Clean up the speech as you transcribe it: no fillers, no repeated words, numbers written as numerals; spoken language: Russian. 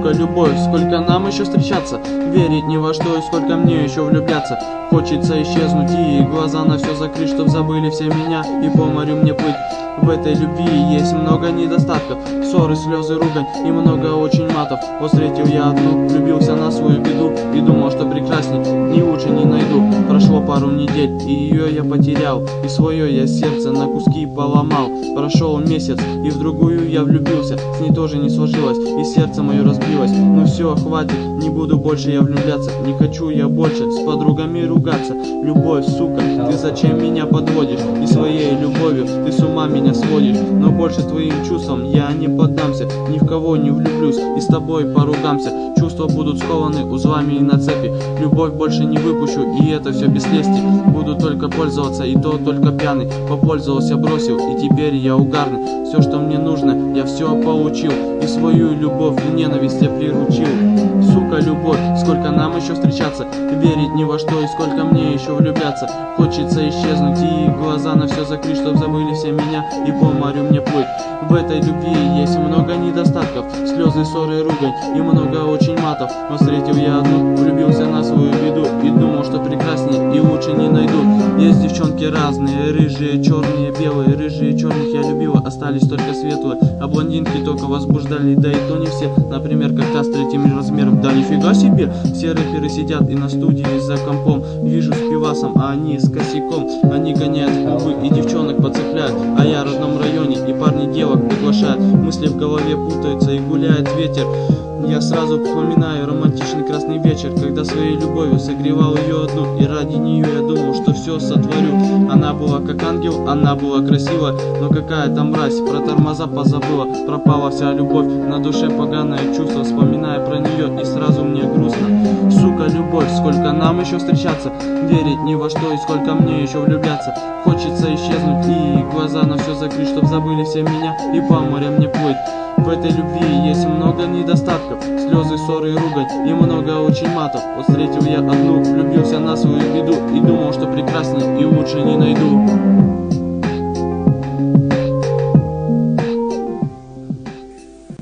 Сука, любовь, сколько нам еще встречаться, верить ни во что и сколько мне еще влюбляться. Хочется исчезнуть и глаза на все закрыть, чтоб забыли все меня и по морю мне плыть. В этой любви есть много недостатков, ссоры, слезы, ругань и много очень матов. Вот встретил я одну, влюбился на свою беду и думал, что прекрасней ни лучше не найду. Прошло пару недель, и ее я потерял, и свое я сердце на куски поломал. Прошел месяц, и в другую я влюбился, с ней тоже не сложилось, и сердце мое разбилось. Ну все, хватит, не буду больше я влюбляться, не хочу я больше с подругами ругаться. Любовь, сука, ты зачем меня подводишь, и своей любовью ты с ума меня сводишь. Но больше твоим чувствам я не поддамся, ни в кого не влюблюсь и с тобой поругамся. Чувства будут скованы узлами и на цепи, любовь больше не выпущу, и это все без лести. Буду только пользоваться, и то только пьяный. Попользовался, бросил, и теперь я угарный. Все, что мне нужно, я все получил, и свою любовь в ненависть я приручил. Сука, любовь, сколько нам еще встречаться, верить ни во что и сколько мне еще влюбляться. Хочется исчезнуть и глаза на все закрыть, чтоб забыли все меня и по морю мне плыть. В этой любви есть много недостатков, слезы, ссоры, ругань и много очень матов. Но встретил я одну, влюбился на свою беду и думал, что прекраснее и лучше не найду. Есть девчонки разные, рыжие, черные, белые. Рыжие, черных я любила, остались только светлые, а блондинки только возбуждали, да и то не все. Например, как та с третьим размером. Да нифига себе, все рэперы сидят и на студии за компом. Вижу с пивасом, а они с косяком. Они гоняют клубы и девчонок подцепляют, а я в родном районе и парни девок приглашают. Мысли в голове путаются и гуляет ветер. Я сразу вспоминаю романтичный красный вечер, когда своей любовью согревал ее одну, и ради нее я думал, что все сотворю. Она была как ангел, она была красива, но какая там мразь, про тормоза позабыла. Пропала вся любовь, на душе поганое чувство, вспоминая про нее, и сразу мне грустно. Сука, любовь, сколько нам еще встречаться, верить ни во что и сколько мне еще влюбляться. Хочется исчезнуть и глаза на все закрыть, чтоб забыли все меня и по морям мне плыть. В этой любви есть много недостатков, слезы, ссоры и ругань и много очень матов. Вот встретил я одну, влюбился на свою беду и думал, что прекрасней и лучше не найду.